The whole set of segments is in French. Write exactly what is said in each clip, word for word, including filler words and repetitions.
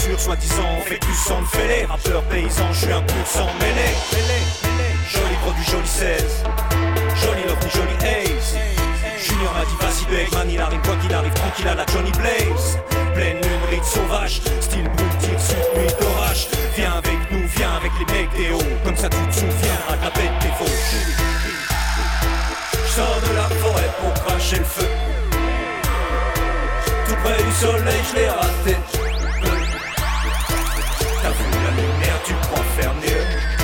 voiture soi-disant fait du sang de fêlé. Rappeur paysan, je suis un pur sang mêlé. Joli produit, joli seize. Joli love, joli ace. Junior m'a dit vas-y beg, man il arrive quoi qu'il arrive, tranquille à la Johnny Blaze. Pleine lune, rite sauvage, style brûle, tire sur nuit d'orage. Viens avec nous, viens avec les mecs des hauts, comme ça tu te souviendras de la bête des fauches. J'sors de la forêt pour cracher le feu. Tout près du soleil, je l'ai raté. T'as vu la lumière, tu crois faire mieux.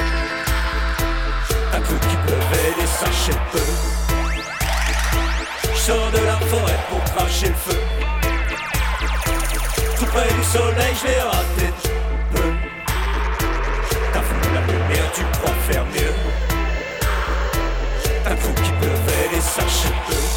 T'as cru qu'il pleuvait des sachets de peu. J'sors de la forêt pour cracher le feu. Tout près du soleil, je l'ai raté. Peu. T'as vu la lumière, tu crois faire mieux. T'as cru qu'il pleuvait des sachets de peu.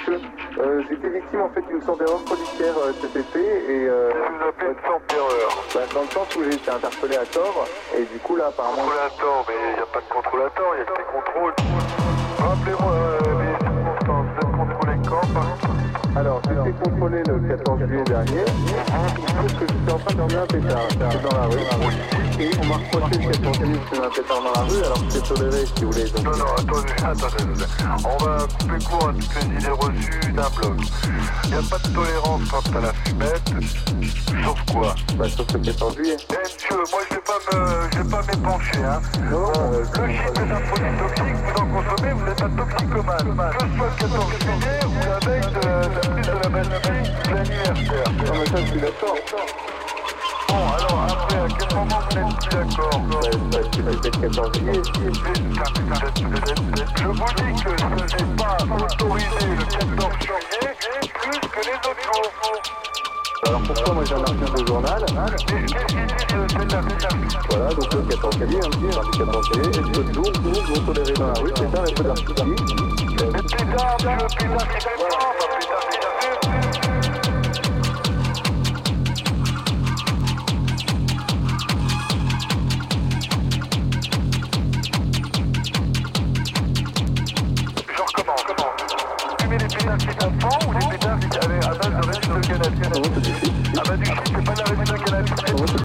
monsieur. Euh, j'ai été victime en fait d'une sorte d'erreur policière euh, cet été et... Euh, Qu'est-ce que vous appelez une sorte d'erreur? Bah, dans le sens où j'ai été interpellé à tort et du coup là apparemment... Contrôle à tort, mais il n'y a pas de contrôle à tort, il y a que des contrôles. Rappelez-moi euh, les circonstances, vous êtes contrôlé quand par contre? Alors, j'ai été contrôlé le quatorze juillet dernier. Il se trouve que j'étais en train de dormir un pétard. J'étais dans la rue. Et on m'a reproché le quatorze juillet de fumer un pétard dans la rue, alors que c'est toléré si vous voulez. Donc... Non, non, attendez, attendez. On va couper court à toutes les idées reçues d'un bloc. Il n'y a pas de tolérance quant à la fumette. Sauf quoi? Bah, sauf le quatorze juillet. Eh monsieur, moi je vais pas me, je vais pas m'épancher, hein. Non, bon, euh, le shit est un produit toxique, vous en consommez, vous êtes un toxicomane. Que ce soit le quatorze juillet ou la veille de, de la prise de la Bastille de l'anniversaire. non mais ça je suis d'accord. Bon, alors après, à quel moment vous n'êtes plus d'accord? Bah, bah, c'était le quatorze juillet. Je vous dis que ce n'est pas autorisé le quatorze juillet plus que les autres jours. Alors pourquoi moi j'ai un article de journal? Qu'est-ce qu'il dit de l'article? Voilà, donc le quatorze juillet, un petit mardi quatorze juillet, est-ce que le jour où vous tolérez dans la rue, pétard et peu d'article? Mais pétard, monsieur, pétard, c'est